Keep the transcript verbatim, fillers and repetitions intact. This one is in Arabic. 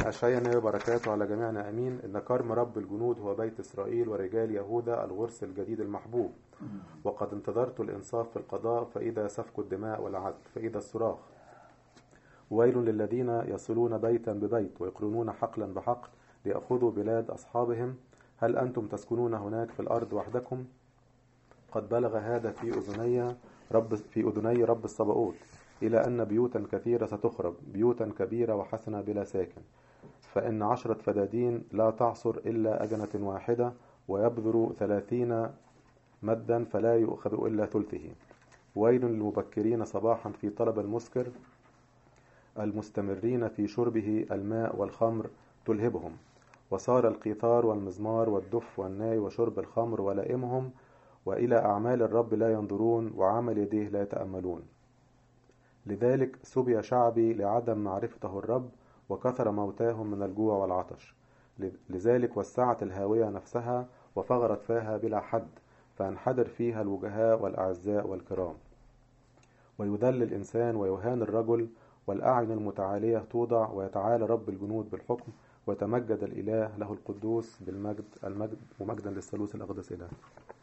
أشعيا النبي بركاته على جميعنا أمين. إن كرم رب الجنود هو بيت إسرائيل ورجال يهوذا الغرس الجديد المحبوب. وقد انتظرت الإنصاف في القضاء، فإذا سفك الدماء والعدل، فإذا الصراخ. ويل للذين يصلون بيتا ببيت ويقرنون حقلا بحقل ليأخذوا بلاد أصحابهم. هل أنتم تسكنون هناك في الأرض وحدكم؟ قد بلغ هذا في أذني رب في أذني رب الصباؤوت، إلى أن بيوتا كثيرة ستخرب، بيوتا كبيرة وحسنة بلا ساكن. فإن عشرة فدادين لا تعصر إلا أجنة واحدة، ويبذر ثلاثين مدا فلا يؤخذ إلا ثلثه. ويل للمبكرين صباحا في طلب المسكر، المستمرين في شربه الماء والخمر تلهبهم. وصار القيثار والمزمار والدف والناي وشرب الخمر ولائمهم، وإلى أعمال الرب لا ينظرون، وعمل يديه لا يتأملون. لذلك سبي شعبي لعدم معرفته الرب، وكثر موتاهم من الجوع والعطش. لذلك وسعت الهاوية نفسها، وفغرت فاها بلا حد، فانحدر فيها الوجهاء والأعزاء والكرام. ويذل الإنسان ويهان الرجل، والأعين المتعالية توضع، ويتعالى رب الجنود بالحكم، ويتمجد الإله له القدوس بالمجد المجد ومجدا للثالوث الأقدس إله.